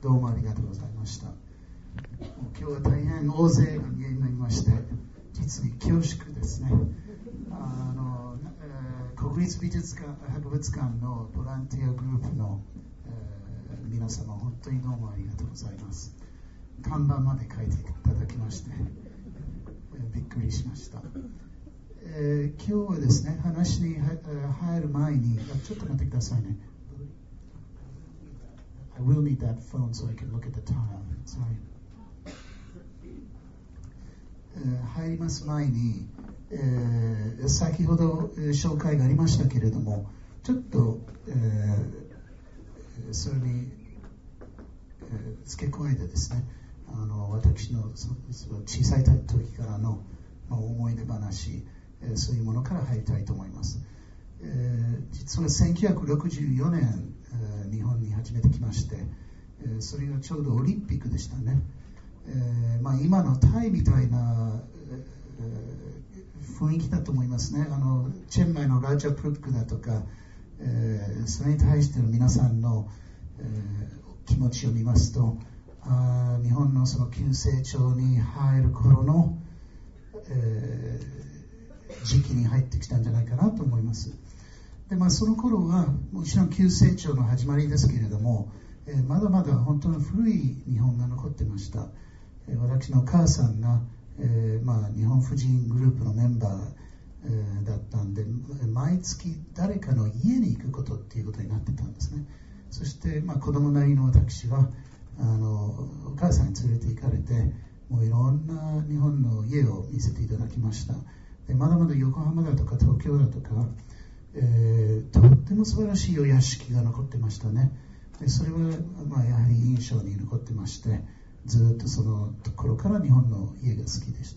どうもありがとうございました。今日は大変大勢お見えになりまして、実に恐縮ですね。国立美術館博物館のボランティアグループの、皆様、本当にどうもありがとうございます。看板まで書いていただきまして、びっくりしました。今日はですね、話に入る前に、ちょっと待ってくださいね。I will need that phone so I can look at the time. Sorry. 入ります前に、先ほど紹介がありましたけれども、ちょっと、それに、付け加えてですね、私の小さい時からの、思い出話、そういうものから入りたいと思います。実は1964年、日本に初めて来まして、それがちょうどオリンピックでしたね。今のタイみたいな、雰囲気だと思いますね。チェンマイのラジャプルックだとか、それに対しての皆さんの、気持ちを見ますと、日本のその急成長に入る頃の、時期に入ってきたんじゃないかなと思います。で、その頃はもちろん急成長の始まりですけれども、まだまだ本当に古い日本が残ってました。私のお母さんが、日本婦人グループのメンバー、だったんで、毎月誰かの家に行くことっていうことになってたんですね。そして、子供なりの私はお母さんに連れて行かれて、もういろんな日本の家を見せていただきました。で、まだまだ横浜だとか東京だとか、とっても素晴らしいお屋敷が残ってましたね。で、それは、やはり印象に残ってまして、ずっとそのところから日本の家が好きでした。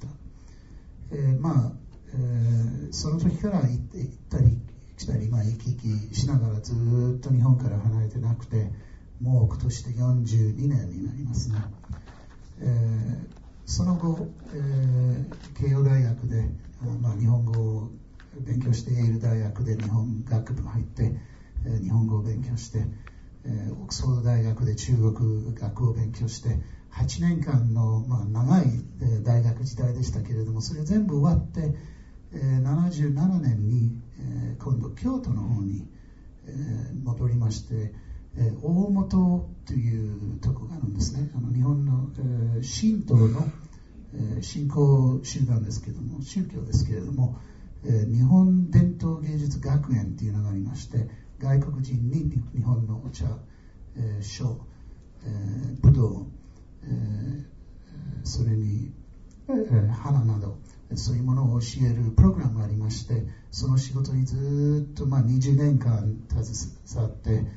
その時から行ったり来たり、行き来しながらずっと日本から離れてなくて、もう今年で42年になりますね。その後、慶応大学で、日本語を勉強している大学で日本学部入って、日本語を勉強して、オックスフォード大学で中国学を勉強して、8年間の、長い大学時代でしたけれども、それ全部終わって、77年に、今度京都の方に、戻りまして、大本というところがあるんですね。日本の、神道の、信仰集団ですけれども、宗教ですけれども、日本伝統芸術学園というのがありまして、外国人に日本のお茶、書、武道、それに、花などそういうものを教えるプログラムがありまして、その仕事にずっと20年間携わって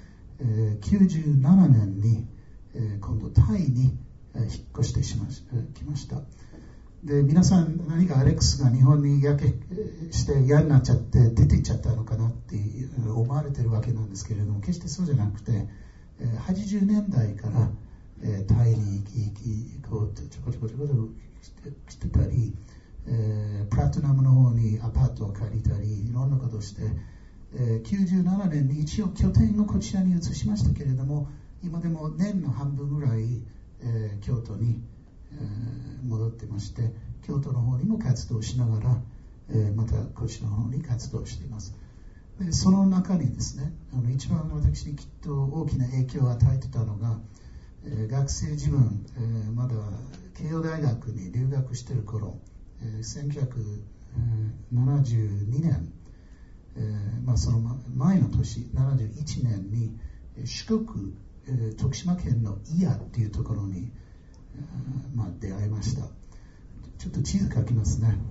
、97年に、今度タイに引っ越してきました。で、皆さん何かアレックスが日本にやけして嫌になっちゃって出て行っちゃったのかなって思われてるわけなんですけれども、決してそうじゃなくて、80年代からタイに行こうとちょこちょこしてたり、プラトナムの方にアパートを借りたり、いろんなことをして、97年に一応拠点をこちらに移しましたけれども、今でも年の半分ぐらい、京都に、戻ってまして、京都の方にも活動しながら、またこちらの方に活動しています。で、その中にですね、一番私にきっと大きな影響を与えてたのが、学生自分、まだ慶応大学に留学している頃、1972年、その前の年71年に四国、徳島県の祖谷っていうところに、出会いました。ちょっと地図書きますね。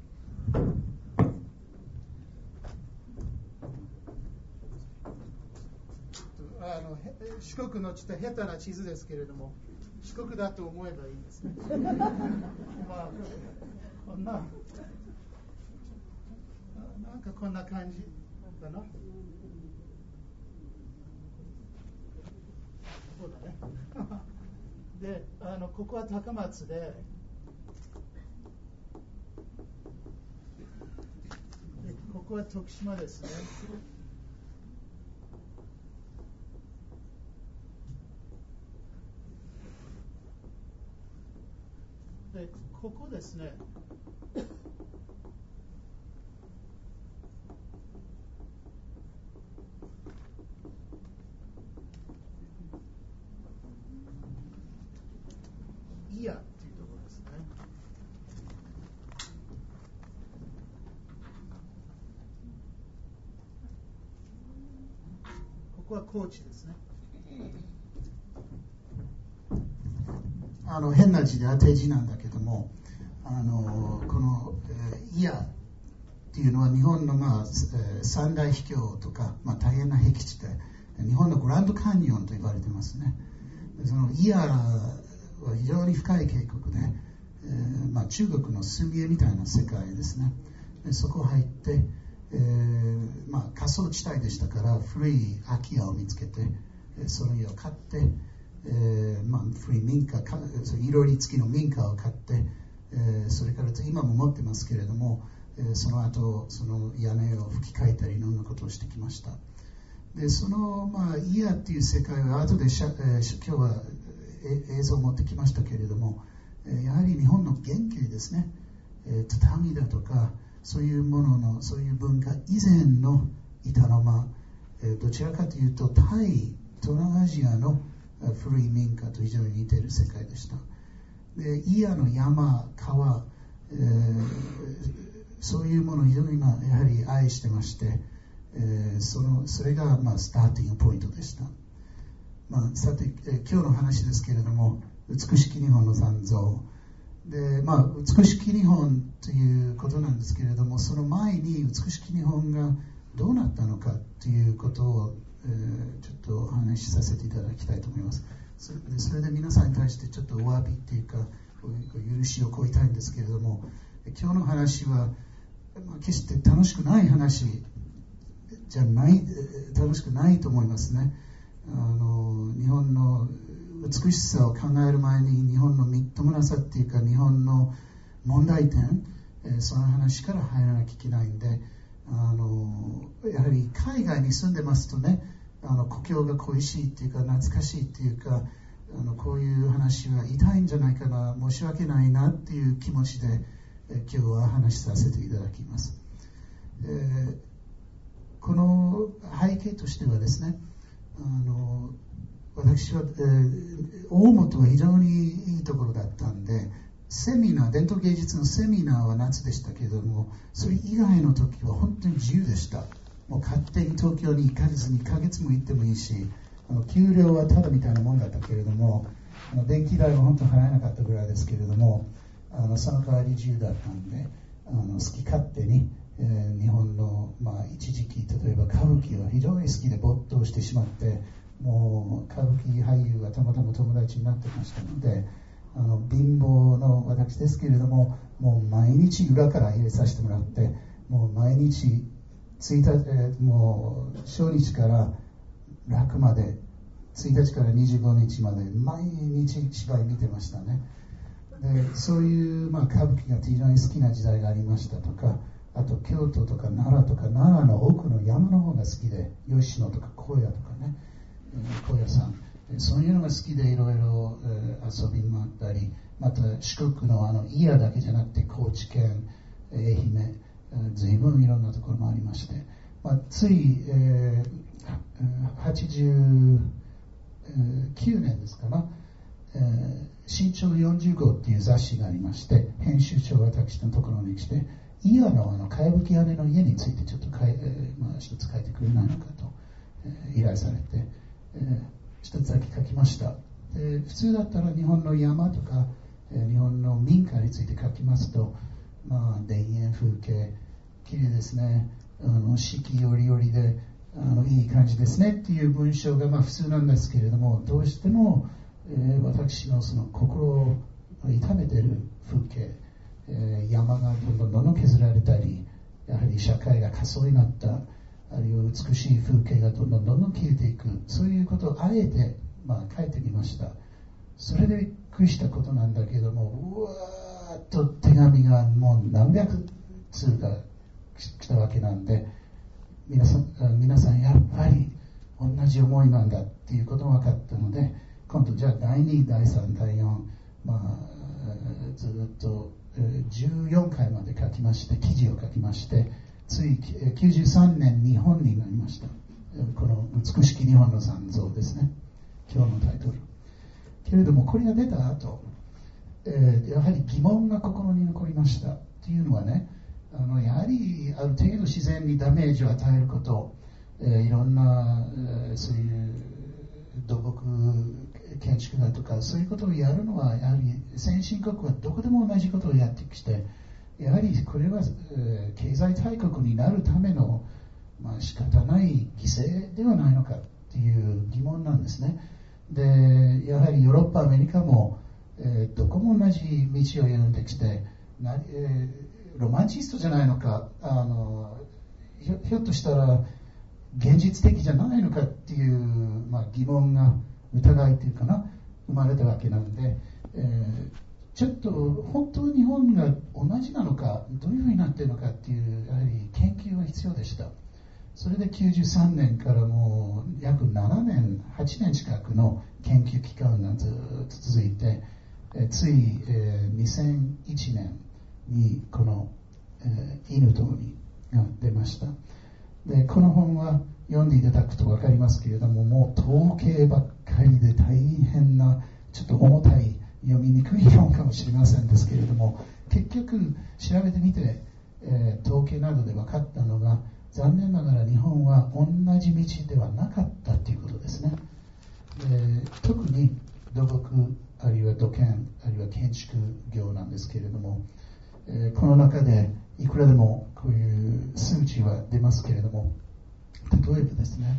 四国のちょっと下手な地図ですけれども、四国だと思えばいいですね。こんななんかこんな感じかな。そうだね。で、ここは高松で、ここは徳島ですね。 ここですね。イヤっていうところですね。ここは高知ですね。変な字で当て字なんだけども、この、イヤっていうのは日本の、三大秘境とか、大変な僻地で日本のグランドカニオンと言われてますね。そのイヤは非常に深い渓谷で、中国の墨絵みたいな世界ですね。でそこ入って、過疎地帯でしたから古い空き家を見つけて、その家を買って、古い民家、いろり付きの民家を買って、それから今も持ってますけれども、その後その屋根を吹き替えたりいろんなことをしてきました。でその、イヤっていう世界は後で今日は映像を持ってきましたけれども、やはり日本の原型ですね。畳だとかそういうもののそういう文化以前の板の間、どちらかというと東南アジアの古い民家と非常に似ている世界でした。でイヤの山、川、そういうものを非常にやはり愛してまして、それがスターティングポイントでした。さて、今日の話ですけれども、美しき日本の残像で、美しき日本ということなんですけれども、その前に美しき日本がどうなったのかということを、ちょっとお話しさせていただきたいと思います。それで皆さんに対してちょっとお詫びっていうか許しを請いたいんですけれども、今日の話は決して楽しくない話じゃない、楽しくないと思いますね。日本の美しさを考える前に日本のみっともなさっていうか日本の問題点、その話から入らなきゃいけないんで、やはり海外に住んでますとね、故郷が恋しいっていうか懐かしいっていうか、こういう話は痛いんじゃないかな、申し訳ないなっていう気持ちで、今日は話しさせていただきます。この背景としてはですね、私は、大本は非常にいいところだったんで、セミナー、伝統芸術のセミナーは夏でしたけれども、それ以外の時は本当に自由でした。もう勝手に東京に1ヶ月2ヶ月も行ってもいいし、給料はただみたいなもんだったけれども、電気代は本当に払えなかったぐらいですけれども、その代わり自由だったんで、好き勝手に、日本の、一時期例えば歌舞伎は非常に好きで没頭してしまって、もう歌舞伎俳優がたまたま友達になってましたので、貧乏の私ですけれども、もう毎日裏から入れさせてもらって、もう毎日もう初日から楽まで1日から25日まで毎日芝居見てましたね。でそういう、歌舞伎が非常に好きな時代がありましたとか、あと京都とか奈良とか、奈良の奥の山の方が好きで、吉野とか高野とかね、高野山、そういうのが好きでいろいろ遊びもあったり、また四国の伊賀だけじゃなくて高知県、愛媛、随分いろんなところもありまして、つい、89年ですかな、新潮40号っていう雑誌がありまして、編集長が私のところに来て、伊賀のかやぶき屋根の家についてちょっと一つ書いてくれないのかと、依頼されて、一つだけ書きました。普通だったら日本の山とか、日本の民家について書きますと、田園風景きれいですね、四季折々でいい感じですねっていう文章が普通なんですけれども、どうしても、私のその心を痛めている風景、山がどんどん削られたり、やはり社会が過疎になった、あるいは美しい風景がどんどん消えていく、そういうことをあえて、書いてみました。それでびっくりしたことなんだけども、うわーっと手紙がもう何百通が来たわけなんで、皆さんやっぱり同じ思いなんだっていうことが分かったので、今度じゃあ第2、第3、第4、 ずっと14回まで書きまして、記事を書きまして、つい93年に本になりました。この美しき日本の残像ですね、今日のタイトル。けれどもこれが出た後、やはり疑問が心に残りました。っていうのはね、やはりある程度自然にダメージを与えること、いろんな、そういう土木建築だとかそういうことをやるのは、やはり先進国はどこでも同じことをやってきて、やはりこれは、経済大国になるための、仕方ない犠牲ではないのかっていう疑問なんですね。で、やはりヨーロッパ、アメリカも、どこも同じ道を歩んできて、ロマンチストじゃないのか、ひょっとしたら現実的じゃないのかっていう、疑問が、疑いというかな、生まれたわけなんで、ちょっと本当に日本が同じなのか、どういうふうになっているのかっていう、やはり研究が必要でした。それで93年からもう約7年、8年近くの研究期間がずっと続いて、つい、2001年にこの、犬と鬼が出ました。で、この本は読んでいただくと分かりますけれども、もう統計ばっかりで大変な、ちょっと重たい、読みにくい本かもしれませんですけれども、結局調べてみて、統計などで分かったのが、残念ながら日本は同じ道ではなかったということですね。特に土木あるいは土建あるいは建築業なんですけれども、この中でいくらでもこういう数値は出ますけれども、例えばですね、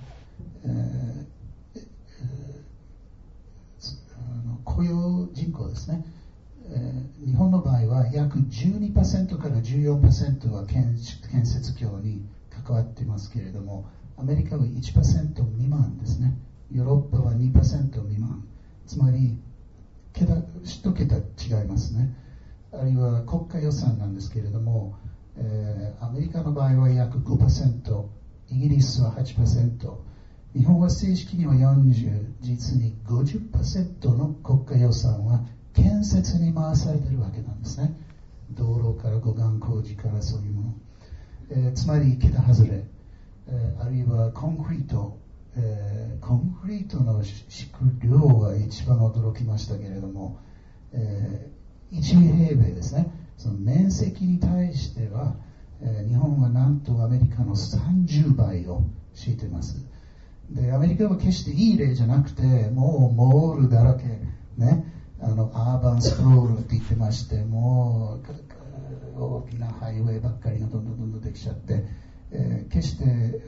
雇用人口ですね、日本の場合は約 12% から 14% は建設業に関わっていますけれども、アメリカは 1% 未満ですね。ヨーロッパは 2% 未満。つまり1桁違いますね。あるいは国家予算なんですけれども、アメリカの場合は約 5%、イギリスは 8%、日本は正式には40%、実に 50% の国家予算は建設に回されているわけなんですね。道路から護岸工事からそういうもの。つまり桁外れ、あるいはコンクリートの敷く量が一番驚きましたけれども、1平米ですね、その面積に対しては、日本はなんとアメリカの30倍を敷いています。で、アメリカは決していい例じゃなくて、もうモールだらけ、ね、アーバンスクロールって言ってまして、もう大きなハイウェイばっかりがどんどんできちゃって、決して、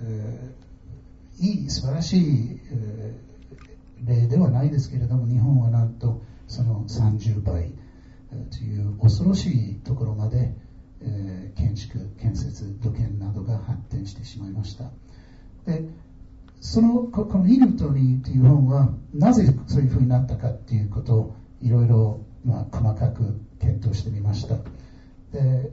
素晴らしい、例ではないですけれども、日本はなんとその30倍という恐ろしいところまで、建築、建設、土建などが発展してしまいました。で、この犬と鬼という本はなぜそういうふうになったかということをいろいろ細かく検討してみました。で、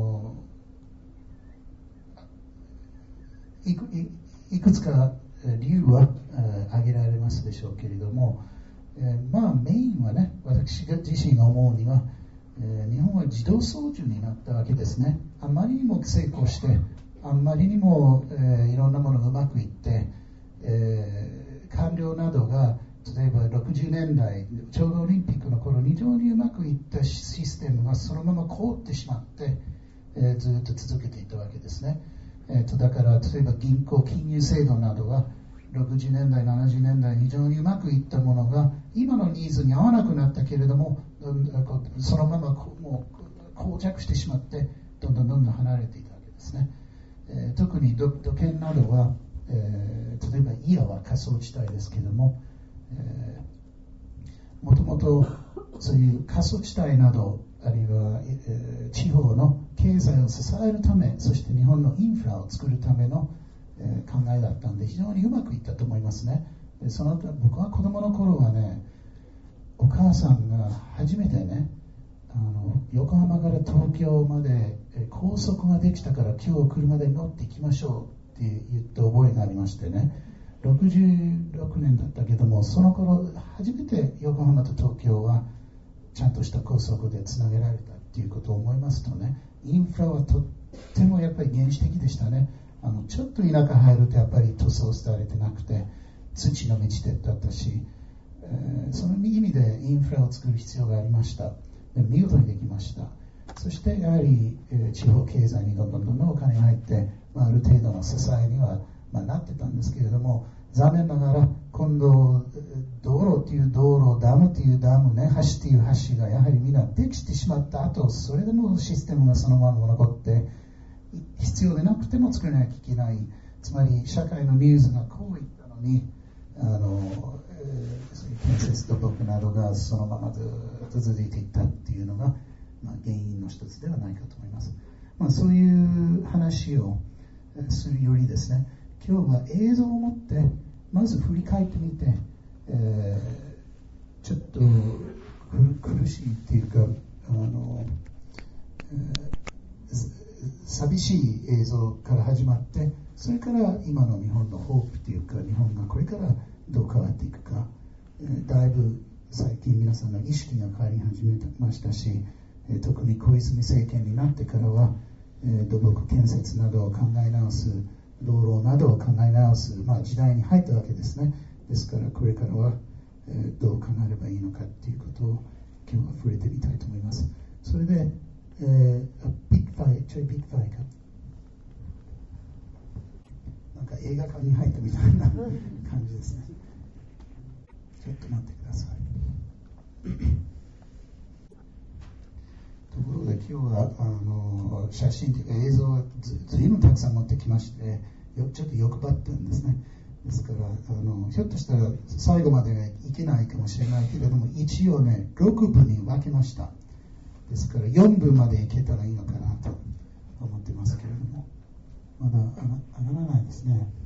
いくつか理由は挙げられますでしょうけれども、メインはね、私自身が思うには、日本は自動操縦になったわけですね。あまりにも成功して、あんまりにも、いろんなものがうまくいって、官僚などが例えば60年代ちょうどオリンピックの頃非常にうまくいったシステムがそのまま凍ってしまって、ずっと続けていたわけですね。だから例えば銀行金融制度などは60年代70年代非常にうまくいったものが今のニーズに合わなくなったけれども、そのままもう膠着してしまってどんどん離れていたわけですね。特に土建などは、例えばイアは過疎地帯ですけれども、もともとそういう過疎地帯などあるいは、地方の経済を支えるため、そして日本のインフラを作るための、考えだったんで非常にうまくいったと思いますね。その他僕は子供の頃はね、お母さんが初めてね、横浜から東京まで高速ができたから今日車で乗って行きましょうって言った覚えがありましてね、66年だったけども、その頃初めて横浜と東京はちゃんとした高速でつなげられたっていうことを思いますとね、インフラはとってもやっぱり原始的でしたね。ちょっと田舎入るとやっぱり塗装されてなくて土の道だったし、その意味でインフラを作る必要がありました。で見事にできました。そしてやはり、地方経済にどんどんお金が入って、ある程度の支えには、なってたんですけれども、残念ながら今度道路という道路、ダムというダムね、橋という橋がやはりみんなできてしまった後、それでもシステムがそのまま残って必要でなくても作らなきゃいけない。つまり社会のニーズがこういったのにそういう建設土木などがそのままずっと続いていったっていうのが、原因の一つではないかと思います。そういう話をするよりですね、今日は映像を持ってまず振り返ってみて、ちょっと苦しいっていうか寂しい映像から始まって、それから今の日本のホープというか、日本がこれからどう変わっていくか、だいぶ最近皆さんの意識が変わり始めましたし、特に小泉政権になってからは、土木建設などを考え直す、道路などを考え直す、時代に入ったわけですね。ですからこれからは、どう考えればいいのかということを今日は触れてみたいと思います。それで、ビッグファイ、ちょいビッグファイか。なんか映画館に入ったみたいな感じですね。ちょっと待ってください。ところで今日は写真というか映像をずいぶんたくさん持ってきまして、ちょっと欲張ったんですね。ですからひょっとしたら最後までいけないかもしれないけれども、一応ね6部に分けました。ですから4部までいけたらいいのかなと思ってますけれども、まだ上がらないですね。